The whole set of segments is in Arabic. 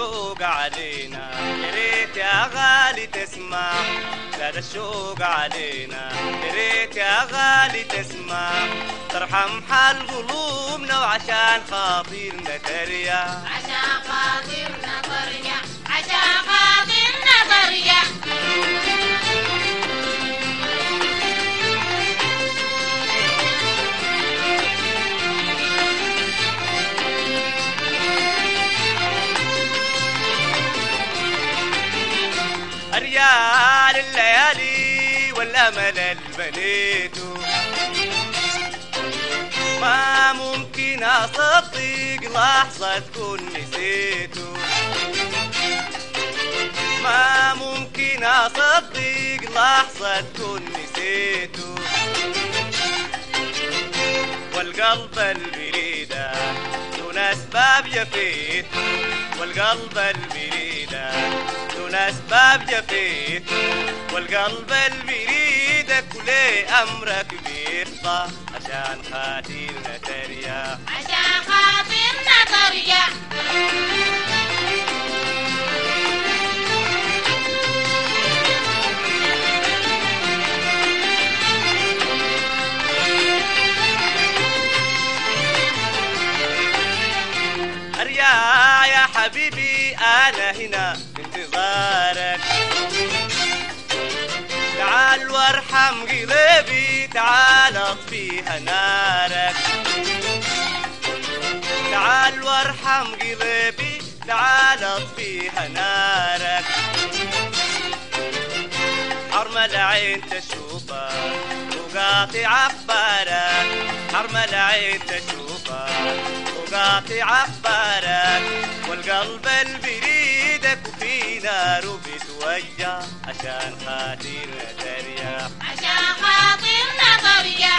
الشوق علينا، يا ريت يا غالي تسمع. زاد الشوق علينا، يا ريت يا غالي تسمع. ترحم حال قلوبنا وعشان خاطرنا تريا، عشان خاطرنا تريا، عشان خاطرنا تريا. ريال الليالي والامل البنيته، ما ممكن اصدق لحظة تكون نسيته، ما ممكن اصدق لحظة تكون نسيته. والقلب البريدة دون اسباب جفيته، والقلب البريدة دون اسباب جفيته. والقلب البريدة كل امرك بيخضع عشان خاطرنا تريا، عشان خاطرنا تريا. يا حبيبي أنا هنا بانتظارك، تعال وارحم قلبي، تعال اطفيها نارك. تعال وارحم قلبي، تعال اطفيها نارك. حرم العين تشوفك وقاطع أخبارك، حرم العين تشوفك وقاطع أخبارك. والقلب البريدك وفي نار بتوجع عشان خاطرنا تريا، عشان خاطرنا تريا.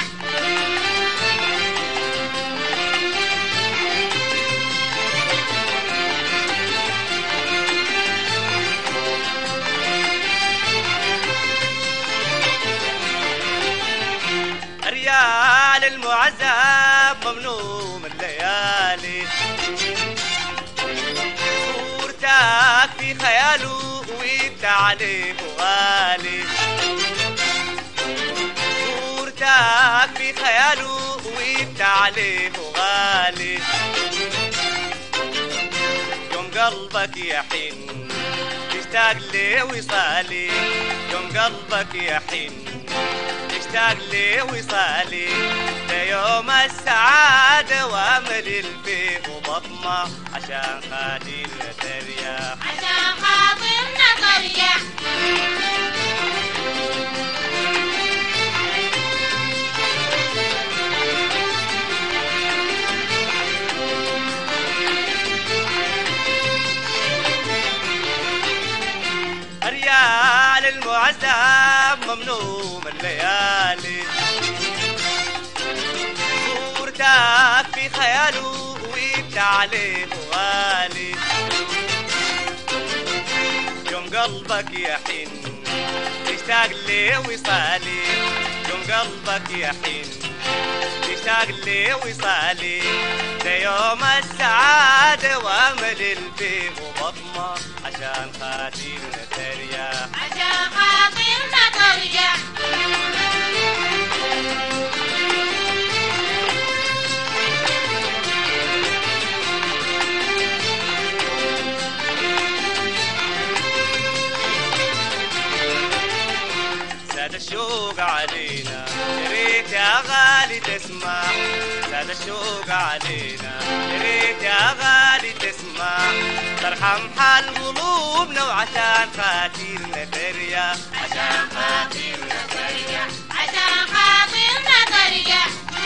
ريال المعذب ممنوع من الليالي، صورتك في خياله وانت عليه غالي. صورتك في خياله وانت عليه غالي. يوم قلبك يحن تشتاق لي وصالي، يوم قلبك يحن تشتاق لي وصالي. ده يوم السعادة وامل الفيه وبطمع عشان خاطرنا تريا، عشان خاطرنا تريا. ريال المعذب ممنوع من الليالي، صورتك في خياله وانت عليه غالي. يوم قلبك يحن تشتاق لي وصالي، يوم قلبك يحن تشتاق لي وصالي. ده يوم السعادة وامل الفيه وبطمع عشان خاطرنا تريا، عشان خاطرنا تريا. زاد الشوق علينا، يا ريت يا غالي تسمع. زاد الشوق علينا، يا ريت يا غالي تسمع. ترحم حال قلوبنا وعشان خاطرنا تريا، عشان خاطرنا تريا، عشان خاطرنا تريا.